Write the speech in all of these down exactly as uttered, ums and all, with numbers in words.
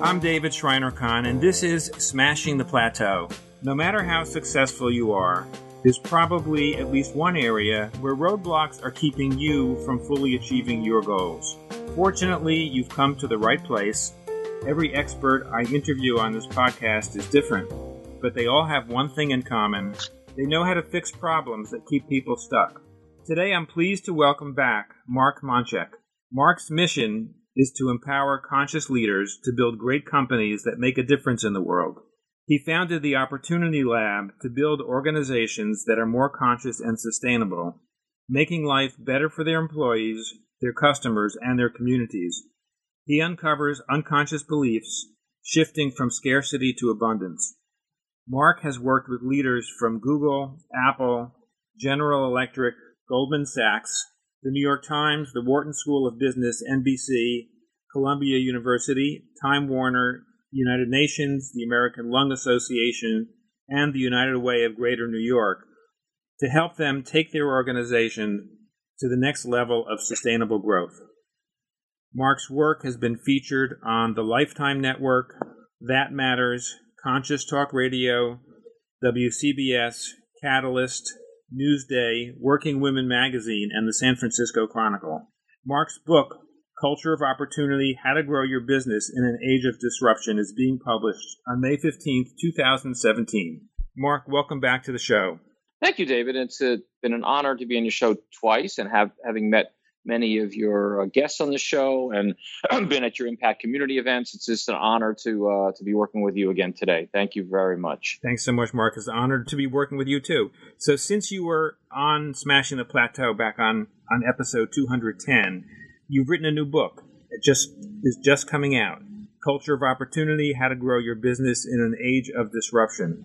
I'm David Schreiner-Kahn, and this is Smashing the Plateau. No matter how successful you are, there's probably at least one area where roadblocks are keeping you from fully achieving your goals. Fortunately, you've come to the right place. Every expert I interview on this podcast is different, but they all have one thing in common. They know how to fix problems that keep people stuck. Today, I'm pleased to welcome back Mark Monchek. Mark's mission is to empower conscious leaders to build great companies that make a difference in the world. He founded the Opportunity Lab to build organizations that are more conscious and sustainable, making life better for their employees, their customers, and their communities. He uncovers unconscious beliefs, shifting from scarcity to abundance. Mark has worked with leaders from Google, Apple, General Electric, Goldman Sachs, the New York Times, the Wharton School of Business, N B C, Columbia University, Time Warner, United Nations, the American Lung Association, and the United Way of Greater New York to help them take their organization to the next level of sustainable growth. Mark's work has been featured on the Lifetime Network, That Matters, Conscious Talk Radio, W C B S, Catalyst, Newsday, Working Women Magazine, and the San Francisco Chronicle. Mark's book, Culture of Opportunity, How to Grow Your Business in an Age of Disruption, is being published on May fifteenth, twenty seventeen. Mark, welcome back to the show. Thank you, David. It's uh, been an honor to be on your show twice and have having met many of your uh, guests on the show and been at your Impact Community events. It's just an honor to uh, to be working with you again today. Thank you very much. Thanks so much, Mark. It's an honor to be working with you, too. So since you were on Smashing the Plateau back on, on episode two hundred ten, you've written a new book. It just is just coming out. Culture of Opportunity, How to Grow Your Business in an Age of Disruption.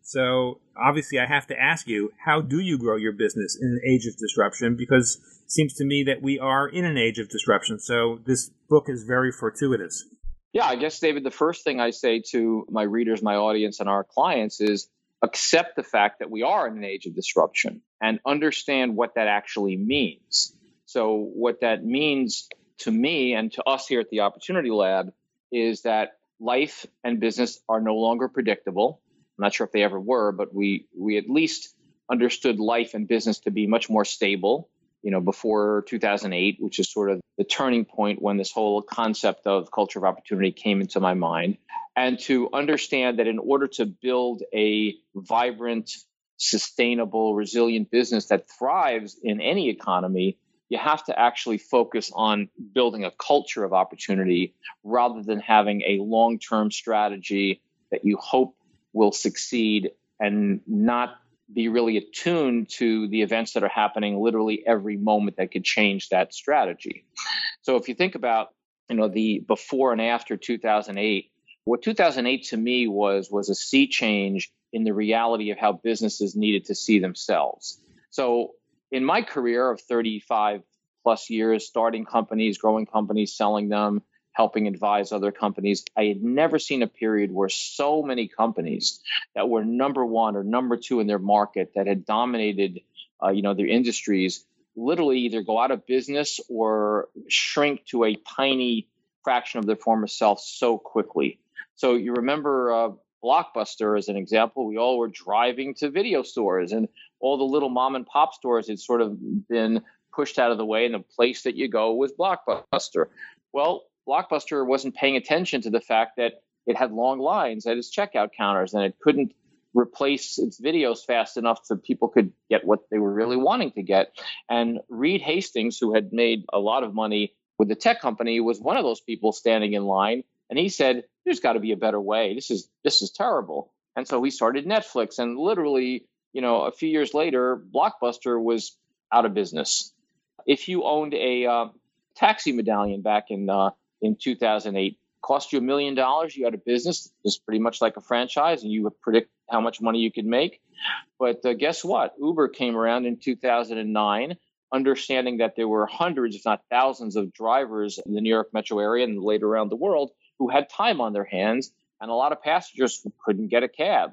So obviously I have to ask you, how do you grow your business in an age of disruption? Because it seems to me that we are in an age of disruption. So this book is very fortuitous. Yeah, I guess, David, the first thing I say to my readers, my audience, and our clients is accept the fact that we are in an age of disruption and understand what that actually means. So what that means to me and to us here at the Opportunity Lab is that life and business are no longer predictable. I'm not sure if they ever were, but we we at least understood life and business to be much more stable, you know, before two thousand eight, which is sort of the turning point when this whole concept of culture of opportunity came into my mind. And to understand that in order to build a vibrant, sustainable, resilient business that thrives in any economy, you have to actually focus on building a culture of opportunity rather than having a long-term strategy that you hope will succeed and not be really attuned to the events that are happening literally every moment that could change that strategy. So if you think about, you know, the before and after two thousand eight, what two thousand eight to me was was a sea change in the reality of how businesses needed to see themselves. So in my career of thirty-five plus years, starting companies, growing companies, selling them, helping advise other companies, I had never seen a period where so many companies that were number one or number two in their market that had dominated, uh, you know, their industries, literally either go out of business or shrink to a tiny fraction of their former self so quickly. So you remember uh, Blockbuster as an example. We all were driving to video stores, and all the little mom and pop stores had sort of been pushed out of the way, and the place that you go was Blockbuster. Well, Blockbuster wasn't paying attention to the fact that it had long lines at its checkout counters and it couldn't replace its videos fast enough so people could get what they were really wanting to get. And Reed Hastings, who had made a lot of money with the tech company, was one of those people standing in line. And he said, there's got to be a better way. This is this is terrible. And so he started Netflix. And literally, you know, a few years later, Blockbuster was out of business. If you owned a uh, taxi medallion back in uh, in two thousand eight, cost you a million dollars, you had a business, it's pretty much like a franchise, and you would predict how much money you could make. But uh, guess what? Uber came around in two thousand nine, understanding that there were hundreds, if not thousands, of drivers in the New York metro area and later around the world who had time on their hands, and a lot of passengers couldn't get a cab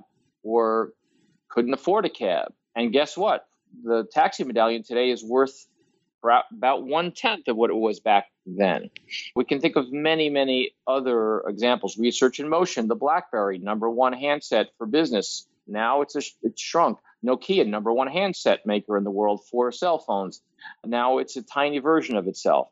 or couldn't afford a cab. And guess what? The taxi medallion today is worth about one-tenth of what it was back then. We can think of many, many other examples. Research in Motion, the BlackBerry, number one handset for business. Now it's a, it's shrunk. Nokia, number one handset maker in the world for cell phones. Now it's a tiny version of itself.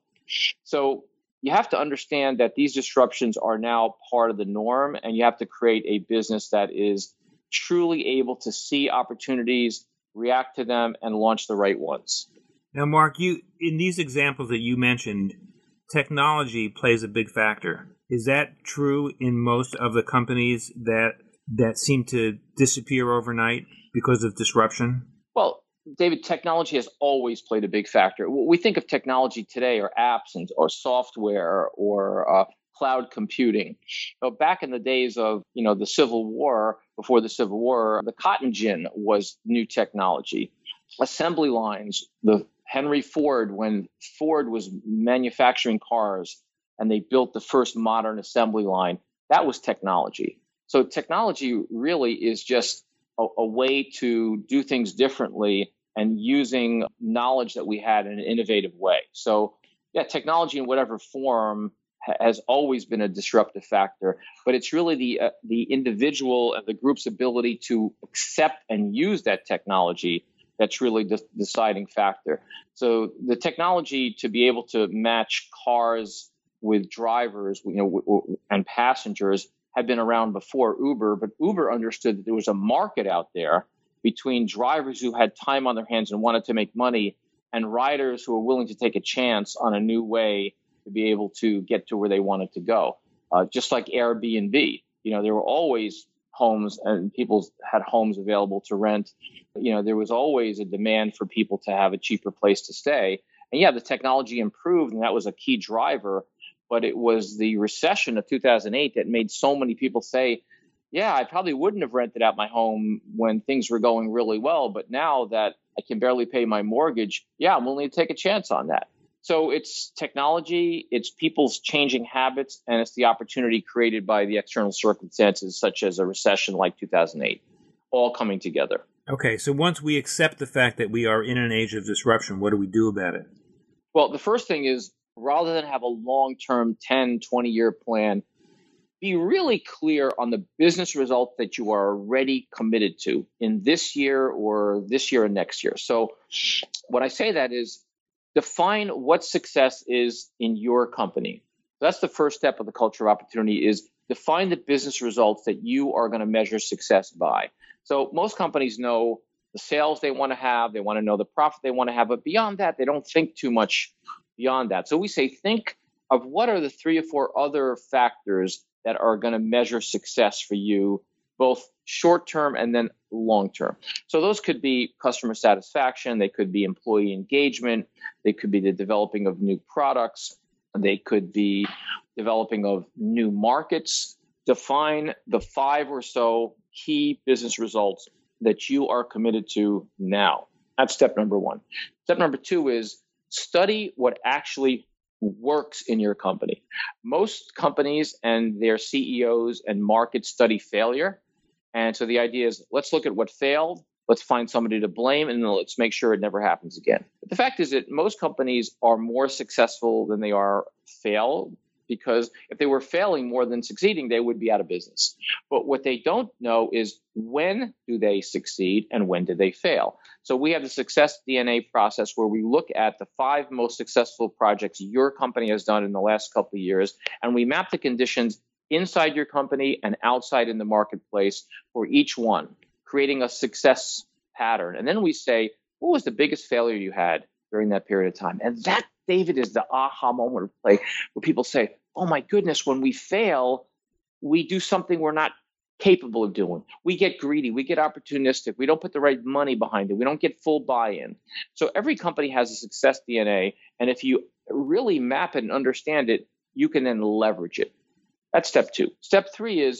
So you have to understand that these disruptions are now part of the norm, and you have to create a business that is truly able to see opportunities, react to them, and launch the right ones. Now, Mark, you in these examples that you mentioned, technology plays a big factor. Is that true in most of the companies that that seem to disappear overnight because of disruption? Well, David, technology has always played a big factor. We think of technology today or apps and or software or uh, cloud computing. But back in the days of, you know, the Civil War, before the Civil War, the cotton gin was new technology. Assembly lines, the Henry Ford, when Ford was manufacturing cars and they built the first modern assembly line, that was technology. So technology really is just a, a way to do things differently and using knowledge that we had in an innovative way. So yeah, technology in whatever form ha- has always been a disruptive factor, but it's really the uh, the individual and the group's ability to accept and use that technology that's really the deciding factor. So the technology to be able to match cars with drivers, you know, w- w- and passengers had been around before Uber, but Uber understood that there was a market out there between drivers who had time on their hands and wanted to make money and riders who were willing to take a chance on a new way to be able to get to where they wanted to go. Uh, just like Airbnb, you know, there were always homes and people had homes available to rent. You know, there was always a demand for people to have a cheaper place to stay. And yeah, the technology improved and that was a key driver, but it was the recession of two thousand eight that made so many people say, yeah, I probably wouldn't have rented out my home when things were going really well, but now that I can barely pay my mortgage, yeah, I'm willing to take a chance on that. So it's technology, it's people's changing habits, and it's the opportunity created by the external circumstances, such as a recession like two thousand eight, all coming together. Okay, so once we accept the fact that we are in an age of disruption, what do we do about it? Well, the first thing is, rather than have a long-term ten, twenty-year plan, be really clear on the business results that you are already committed to in this year or this year and next year. So when I say that is, define what success is in your company. That's the first step of the culture of opportunity is define the business results that you are going to measure success by. So most companies know the sales they want to have, they want to know the profit they want to have, but beyond that, they don't think too much beyond that. So we say, think of what are the three or four other factors that are going to measure success for you, both short-term and then long-term. So those could be customer satisfaction, they could be employee engagement, they could be the developing of new products, they could be developing of new markets. Define the five or so key business results that you are committed to now. That's step number one. Step number two is study what actually works in your company. Most companies and their C E Os and markets study failure. And so the idea is, let's look at what failed, let's find somebody to blame, and then let's make sure it never happens again. But the fact is that most companies are more successful than they are fail, because if they were failing more than succeeding, they would be out of business. But what they don't know is when do they succeed and when do they fail? So we have the Success D N A process where we look at the five most successful projects your company has done in the last couple of years, and we map the conditions inside your company and outside in the marketplace for each one, creating a success pattern. And then we say, what was the biggest failure you had during that period of time? And that, David, is the aha moment of play where people say, oh my goodness, when we fail, we do something we're not capable of doing. We get greedy, we get opportunistic, we don't put the right money behind it, we don't get full buy-in. So every company has a success D N A, and if you really map it and understand it, you can then leverage it. That's step two. Step three is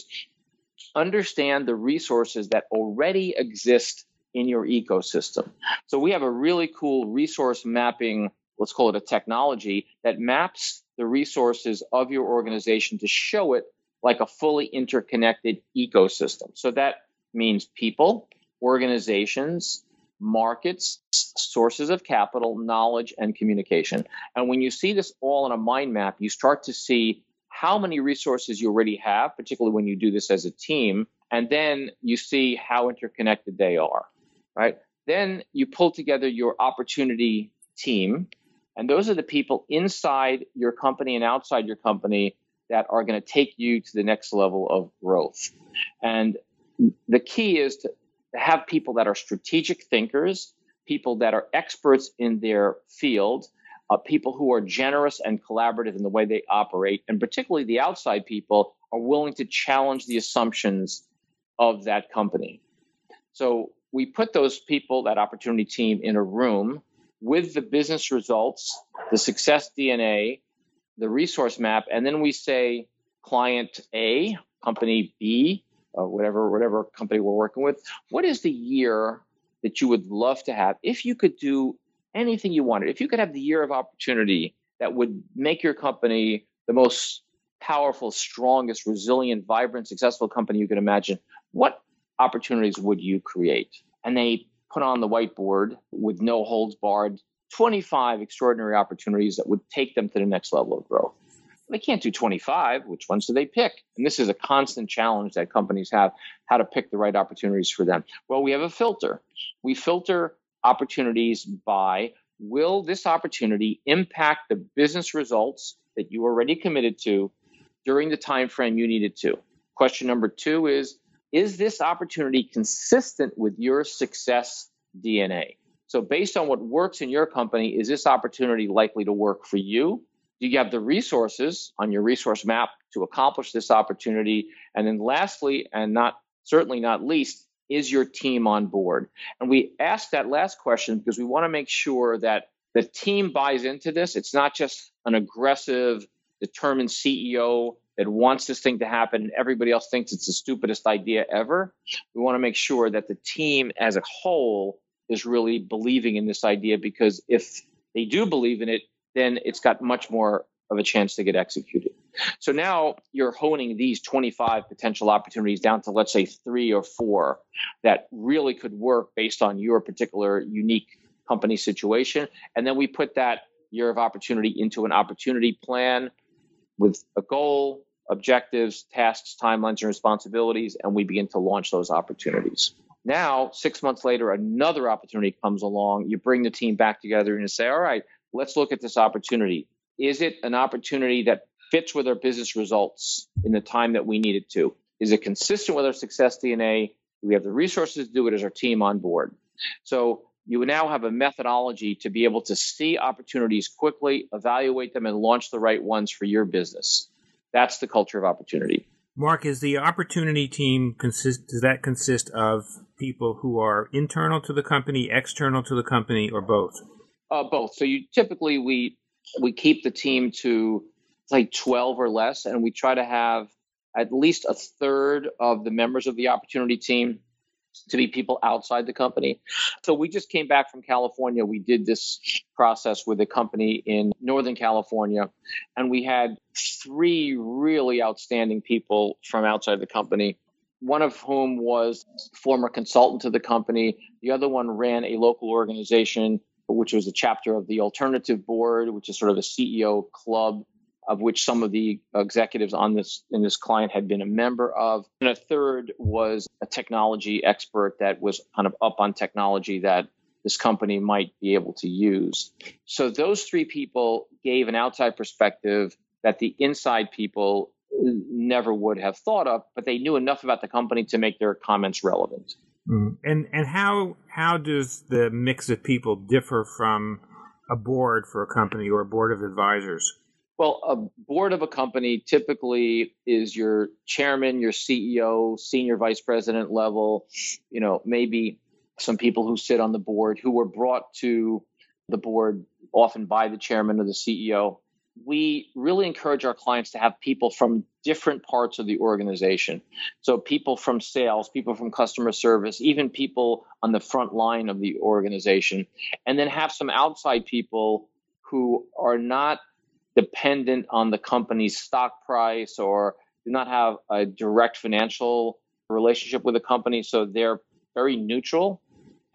understand the resources that already exist in your ecosystem. So we have a really cool resource mapping, let's call it a technology, that maps the resources of your organization to show it like a fully interconnected ecosystem. So that means people, organizations, markets, sources of capital, knowledge, and communication. And when you see this all on a mind map, you start to see how many resources you already have, particularly when you do this as a team, and then you see how interconnected they are, right? Then you pull together your opportunity team, and those are the people inside your company and outside your company that are going to take you to the next level of growth. And the key is to have people that are strategic thinkers, people that are experts in their field, uh, people who are generous and collaborative in the way they operate, and particularly the outside people are willing to challenge the assumptions of that company. So we put those people, that opportunity team, in a room with the business results, the success D N A, the resource map, and then we say client A, company B, or whatever, whatever company we're working with, what is the year that you would love to have if you could do anything you wanted? If you could have the year of opportunity that would make your company the most powerful, strongest, resilient, vibrant, successful company you can imagine, what opportunities would you create? And they put on the whiteboard with no holds barred twenty-five extraordinary opportunities that would take them to the next level of growth. They can't do twenty-five. Which ones do they pick? And this is a constant challenge that companies have, how to pick the right opportunities for them. Well, we have a filter. We filter opportunities by, will this opportunity impact the business results that you already committed to during the time frame you need it to? Question number two is, is this opportunity consistent with your success D N A? So based on what works in your company, is this opportunity likely to work for you? Do you have the resources on your resource map to accomplish this opportunity? And then lastly, and not certainly not least, is your team on board? And we ask that last question because we want to make sure that the team buys into this. It's not just an aggressive, determined C E O that wants this thing to happen and everybody else thinks it's the stupidest idea ever. We want to make sure that the team as a whole is really believing in this idea, because if they do believe in it, then it's got much more of a chance to get executed. So now you're honing these twenty-five potential opportunities down to, let's say, three or four that really could work based on your particular unique company situation. And then we put that year of opportunity into an opportunity plan with a goal, objectives, tasks, timelines, and responsibilities, and we begin to launch those opportunities. Now, six months later, another opportunity comes along. You bring the team back together and you say, all right, let's look at this opportunity. Is it an opportunity that fits with our business results in the time that we need it to? Is it consistent with our success D N A? Do we have the resources to do it as our team on board? So you now have a methodology to be able to see opportunities quickly, evaluate them, and launch the right ones for your business. That's the culture of opportunity. Mark, is the opportunity team consist? Does that consist of people who are internal to the company, external to the company, or both? Uh, both. So you typically we we keep the team to like twelve or less, and we try to have at least a third of the members of the opportunity team to be people outside the company. So we just came back from California. We did this process with a company in Northern California, and we had three really outstanding people from outside the company, one of whom was former consultant to the company. The other one ran a local organization, which was a chapter of the Alternative Board, which is sort of a C E O club, of which some of the executives on this in this client had been a member of. And a third was a technology expert that was kind of up on technology that this company might be able to use. So those three people gave an outside perspective that the inside people never would have thought of, but they knew enough about the company to make their comments relevant. Mm. And and how how does the mix of people differ from a board for a company or a board of advisors? Well, a board of a company typically is your chairman, your C E O, senior vice president level, you know, maybe some people who sit on the board who were brought to the board often by the chairman or the C E O. We really encourage our clients to have people from different parts of the organization. So people from sales, people from customer service, even people on the front line of the organization, and then have some outside people who are not dependent on the company's stock price or do not have a direct financial relationship with the company. So they're very neutral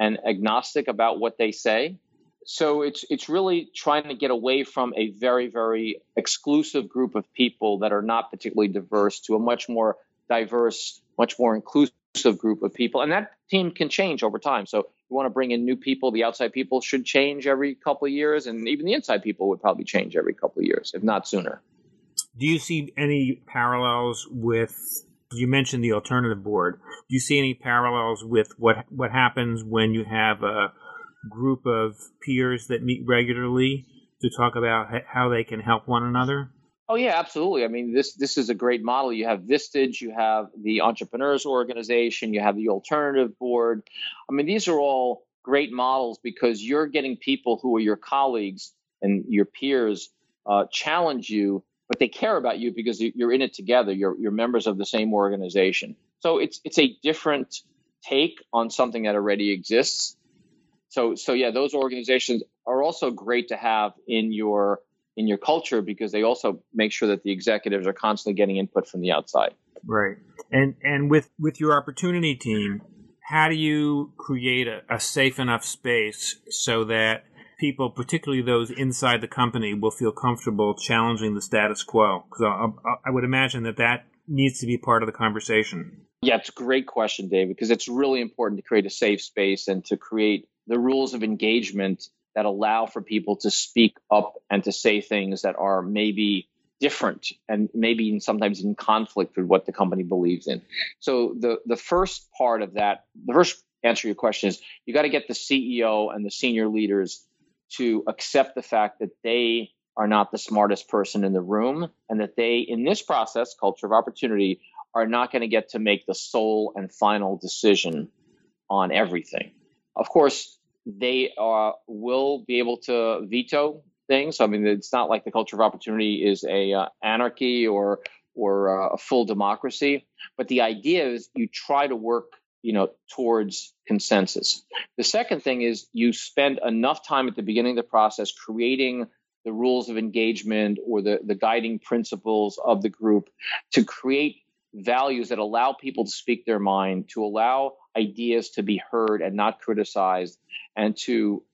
and agnostic about what they say. So it's it's really trying to get away from a very, very exclusive group of people that are not particularly diverse to a much more diverse, much more inclusive group of people. And that team can change over time. So you want to bring in new people. The outside people should change every couple of years. And even the inside people would probably change every couple of years, if not sooner. Do you see any parallels with, you mentioned the alternative board, do you see any parallels with what what happens when you have a group of peers that meet regularly to talk about how they can help one another? Oh, yeah, absolutely. I mean, this this is a great model. You have Vistage, you have the Entrepreneurs Organization, you have the Alternative Board. I mean, these are all great models because you're getting people who are your colleagues and your peers uh, challenge you, but they care about you because you're in it together. You're you're members of the same organization. So it's it's a different take on something that already exists. So so yeah, those organizations are also great to have in your in your culture because they also make sure that the executives are constantly getting input from the outside. Right. And and with, with your opportunity team, how do you create a, a safe enough space so that people, particularly those inside the company, will feel comfortable challenging the status quo? Because I, I would imagine that that needs to be part of the conversation. Yeah, it's a great question, David, because it's really important to create a safe space and to create the rules of engagement that allow for people to speak up and to say things that are maybe different and maybe sometimes in conflict with what the company believes in. So the, the first part of that, the first answer to your question is you got to get the C E O and the senior leaders to accept the fact that they are not the smartest person in the room and that they, in this process, culture of opportunity, are not going to get to make the sole and final decision on everything. Of course, they uh, will be able to veto things. I mean, it's not like the culture of opportunity is a uh, anarchy or or uh, a full democracy. But the idea is you try to work, you know, towards consensus. The second thing is you spend enough time at the beginning of the process creating the rules of engagement or the, the guiding principles of the group to create values that allow people to speak their mind, to allow ideas to be heard and not criticized, and to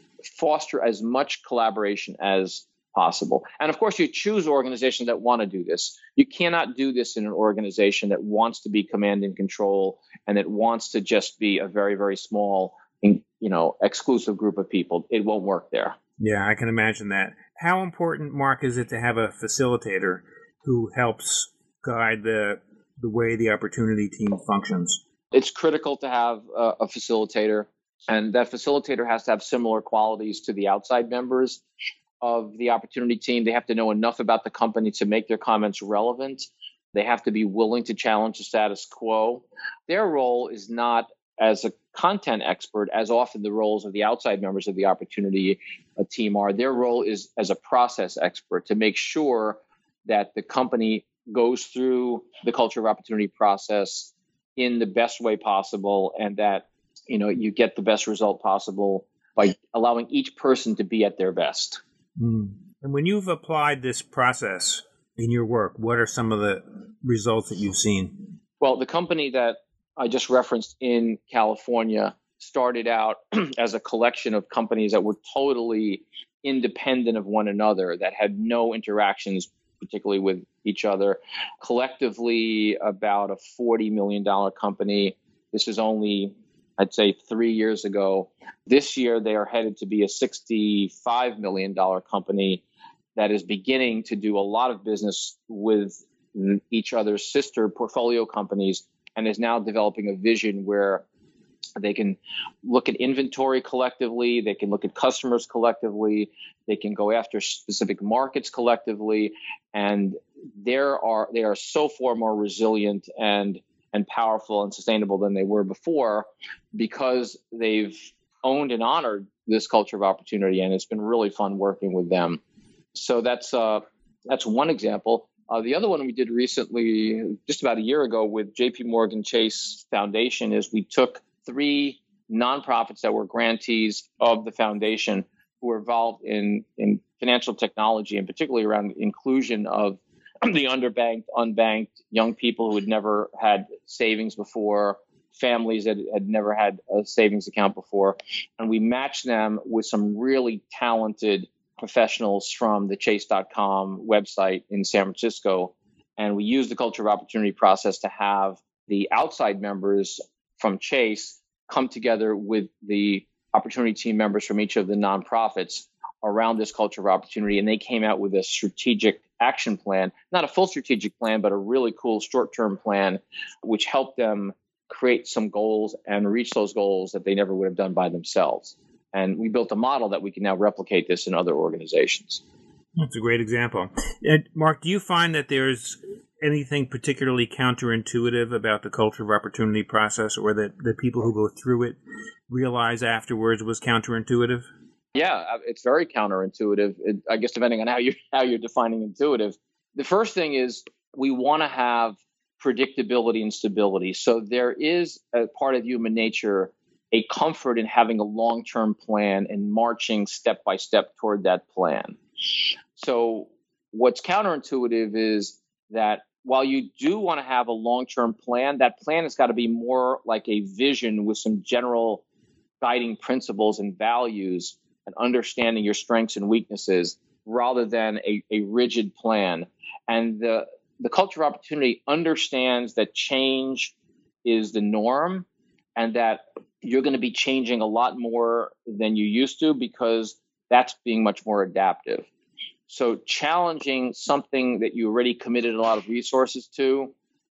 foster as much collaboration as possible. And of course, you choose organizations that want to do this. You cannot do this in an organization that wants to be command and control and that wants to just be a very, very small, you know, exclusive group of people. It won't work there. Yeah, I can imagine that. How important, Mark, is it to have a facilitator who helps guide the the way the opportunity team functions? It's critical to have a, a facilitator, and that facilitator has to have similar qualities to the outside members of the opportunity team. They have to know enough about the company to make their comments relevant. They have to be willing to challenge the status quo. Their role is not as a content expert as often the roles of the outside members of the opportunity team are. Their role is as a process expert to make sure that the company goes through the culture of opportunity process in the best way possible, and that, you know, you get the best result possible by allowing each person to be at their best. Mm. And when you've applied this process in your work, what are some of the results that you've seen? Well, the company that I just referenced in California started out as a collection of companies that were totally independent of one another, that had no interactions particularly with each other. Collectively, about a forty million dollars company. This is only, I'd say, three years ago. This year, they are headed to be a sixty-five million dollars company that is beginning to do a lot of business with each other's sister portfolio companies, and is now developing a vision where they can look at inventory collectively, they can look at customers collectively, they can go after specific markets collectively, and there are they are so far more resilient and and powerful and sustainable than they were before because they've owned and honored this culture of opportunity, and it's been really fun working with them. So that's uh, that's one example. Uh, the other one we did recently, just about a year ago, with J P Morgan Chase Foundation, is we took three nonprofits that were grantees of the foundation who were involved in, in financial technology, and particularly around inclusion of the underbanked, unbanked young people who had never had savings before, families that had never had a savings account before. And we matched them with some really talented professionals from the chase dot com website in San Francisco. And we used the culture of opportunity process to have the outside members from Chase come together with the opportunity team members from each of the nonprofits around this culture of opportunity. And they came out with a strategic action plan, not a full strategic plan, but a really cool short-term plan, which helped them create some goals and reach those goals that they never would have done by themselves. And we built a model that we can now replicate this in other organizations. That's a great example. And Mark, do you find that there's anything particularly counterintuitive about the culture of opportunity process, or that the people who go through it realize afterwards was counterintuitive? Yeah, it's very counterintuitive. It, I guess depending on how you how you're defining intuitive. The first thing is we want to have predictability and stability. So there is a part of human nature, a comfort in having a long-term plan and marching step by step toward that plan. So what's counterintuitive is that while you do want to have a long-term plan, that plan has got to be more like a vision with some general guiding principles and values and understanding your strengths and weaknesses rather than a, a rigid plan. And the, the culture of opportunity understands that change is the norm and that you're going to be changing a lot more than you used to because that's being much more adaptive. So challenging something that you already committed a lot of resources to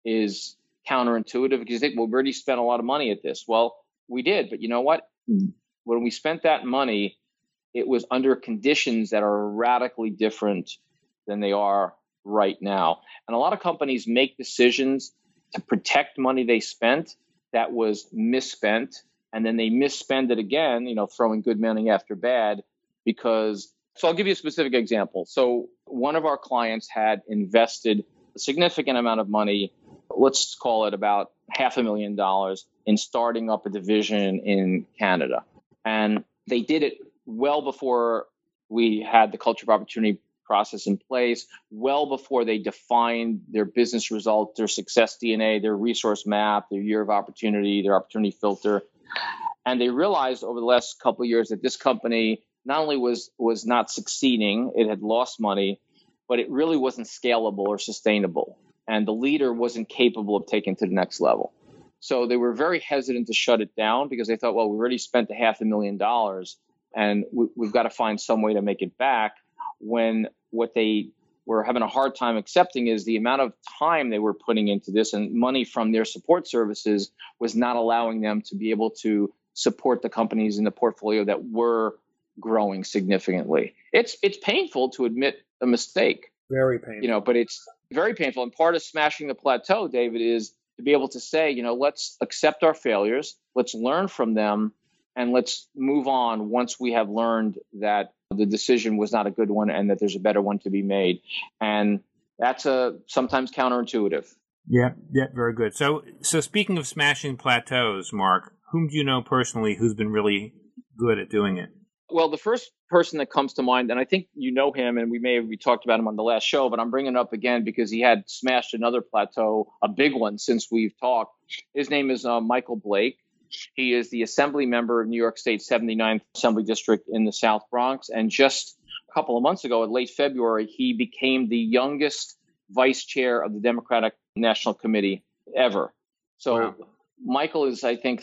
is counterintuitive because you think, well, we already spent a lot of money at this. Well, we did, but you know what? When we spent that money, it was under conditions that are radically different than they are right now. And a lot of companies make decisions to protect money they spent that was misspent, and then they misspend it again, you know, throwing good money after bad because So I'll give you a specific example. So one of our clients had invested a significant amount of money, let's call it about half a million dollars, in starting up a division in Canada. And they did it well before we had the culture of opportunity process in place, well before they defined their business results, their success D N A, their resource map, their year of opportunity, their opportunity filter. And they realized over the last couple of years that this company not only was was not succeeding, it had lost money, but it really wasn't scalable or sustainable. And the leader wasn't capable of taking it to the next level. So they were very hesitant to shut it down because they thought, well, we already spent a half a million dollars and we, we've got to find some way to make it back, when what they were having a hard time accepting is the amount of time they were putting into this and money from their support services was not allowing them to be able to support the companies in the portfolio that were growing significantly. It's it's painful to admit a mistake. Very painful. You know, but it's very painful. And part of smashing the plateau, David, is to be able to say, you know, let's accept our failures, let's learn from them, and let's move on once we have learned that the decision was not a good one and that there's a better one to be made. And that's a sometimes counterintuitive. Yeah, yeah, very good. So so speaking of smashing plateaus, Mark, whom do you know personally who's been really good at doing it? Well, the first person that comes to mind, and I think you know him, and we may have we talked about him on the last show, but I'm bringing it up again because he had smashed another plateau, a big one since we've talked. His name is uh, Michael Blake. He is the assembly member of New York State seventy-ninth Assembly District in the South Bronx. And just a couple of months ago, in late February, he became the youngest vice chair of the Democratic National Committee ever. So wow. Michael is, I think,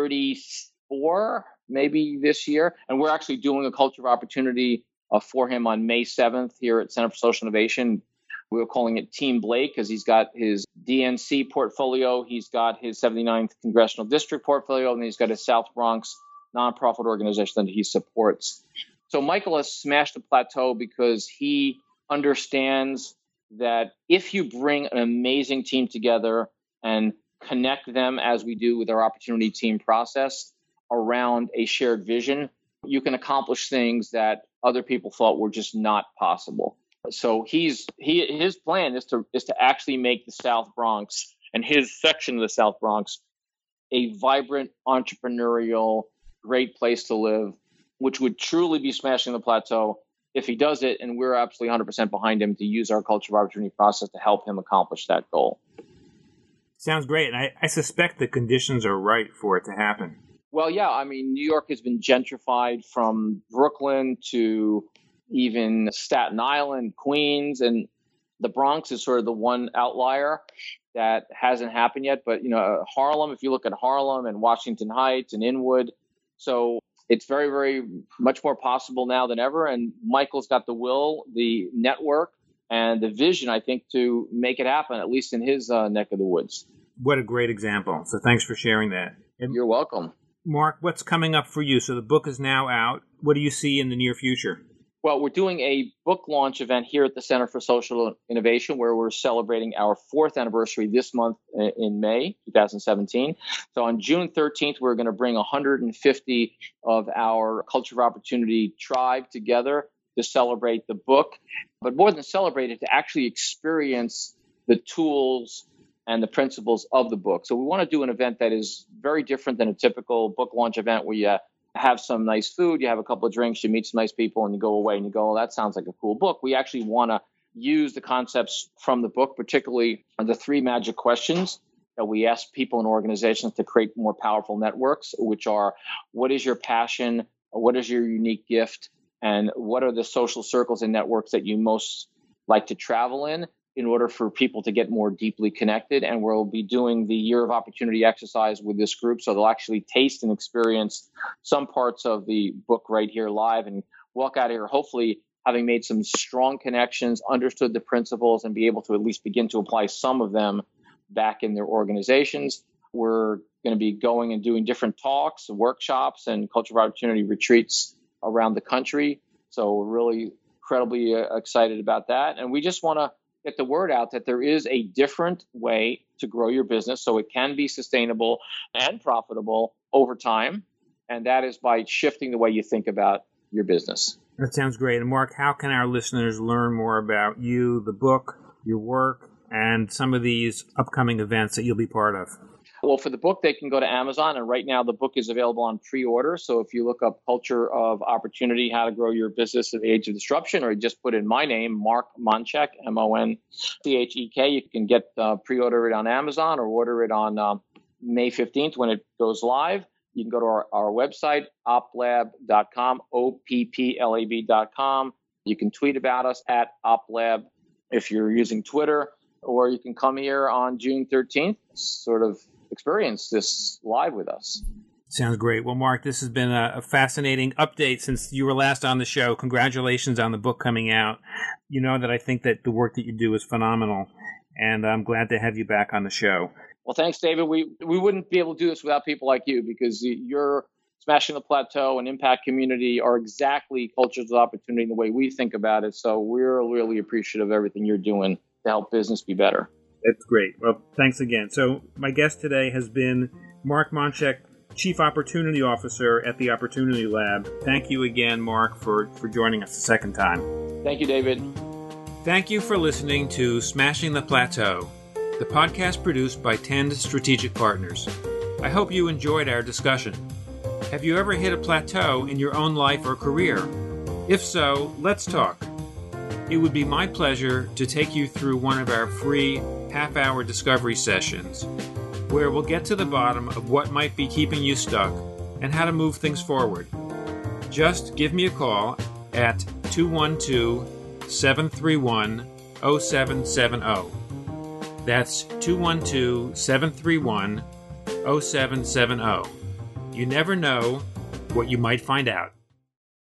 thirty-four maybe this year. And we're actually doing a culture of opportunity uh, for him on May seventh here at Center for Social Innovation. We were calling it Team Blake because he's got his D N C portfolio, he's got his seventy-ninth Congressional District portfolio, and he's got his South Bronx nonprofit organization that he supports. So Michael has smashed the plateau because he understands that if you bring an amazing team together and connect them as we do with our opportunity team process around a shared vision, you can accomplish things that other people thought were just not possible. So he's he his plan is to is to actually make the South Bronx and his section of the South Bronx a vibrant, entrepreneurial, great place to live, which would truly be smashing the plateau if he does it. And we're absolutely one hundred percent behind him to use our culture of opportunity process to help him accomplish that goal. Sounds great. And I, I suspect the conditions are right for it to happen. Well, yeah. I mean, New York has been gentrified from Brooklyn to even Staten Island, Queens, and the Bronx is sort of the one outlier that hasn't happened yet. But, you know, Harlem, if you look at Harlem and Washington Heights and Inwood, so it's very, very much more possible now than ever. And Michael's got the will, the network, and the vision, I think, to make it happen, at least in his uh, neck of the woods. What a great example. So thanks for sharing that. And you're welcome. Mark, what's coming up for you? So the book is now out. What do you see in the near future? Well, we're doing a book launch event here at the Center for Social Innovation where we're celebrating our fourth anniversary this month in May twenty seventeen. So on June thirteenth, we're going to bring one hundred fifty of our Culture of Opportunity tribe together to celebrate the book, but more than celebrate it, to actually experience the tools and the principles of the book. So we want to do an event that is very different than a typical book launch event where you have some nice food, you have a couple of drinks, you meet some nice people, and you go away and you go, oh, that sounds like a cool book. We actually want to use the concepts from the book, particularly the three magic questions that we ask people and organizations to create more powerful networks, which are, what is your passion? What is your unique gift? And what are the social circles and networks that you most like to travel in in order for people to get more deeply connected? And we'll be doing the Year of Opportunity exercise with this group. So they'll actually taste and experience some parts of the book right here live and walk out of here, hopefully having made some strong connections, understood the principles, and be able to at least begin to apply some of them back in their organizations. We're going to be going and doing different talks, workshops, and Culture of Opportunity retreats around the country. So we're really incredibly uh, excited about that. And we just want to get the word out that there is a different way to grow your business so it can be sustainable and profitable over time. And that is by shifting the way you think about your business. That sounds great. And Mark, how can our listeners learn more about you, the book, your work, and some of these upcoming events that you'll be part of? Well, for the book, they can go to Amazon, and right now the book is available on pre-order. So if you look up Culture of Opportunity, How to Grow Your Business in the Age of Disruption, or you just put in my name, Mark Monchek, M O N C H E K, you can get uh, pre-order it on Amazon or order it on uh, May fifteenth when it goes live. You can go to our, our website, oplab dot com, O P P L A B dot com. You can tweet about us at oplab if you're using Twitter, or you can come here on June thirteenth, sort of experience this live with us. Sounds great. Well, Mark, this has been a, a fascinating update since you were last on the show. Congratulations on the book coming out. You know that I think that the work that you do is phenomenal, and I'm glad to have you back on the show. Well, thanks, David. We we wouldn't be able to do this without people like you, because your Smashing the Plateau and Impact Community are exactly cultures of opportunity in the way we think about it. So we're really appreciative of everything you're doing to help business be better. That's great. Well, thanks again. So my guest today has been Mark Monchek, Chief Opportunity Officer at the Opportunity Lab. Thank you again, Mark, for, for joining us the second time. Thank you, David. Thank you for listening to Smashing the Plateau, the podcast produced by Tend Strategic Partners. I hope you enjoyed our discussion. Have you ever hit a plateau in your own life or career? If so, let's talk. It would be my pleasure to take you through one of our free half-hour discovery sessions, where we'll get to the bottom of what might be keeping you stuck and how to move things forward. Just give me a call at two one two, seven three one, zero seven seven zero. That's two one two, seven three one, zero seven seven zero. You never know what you might find out.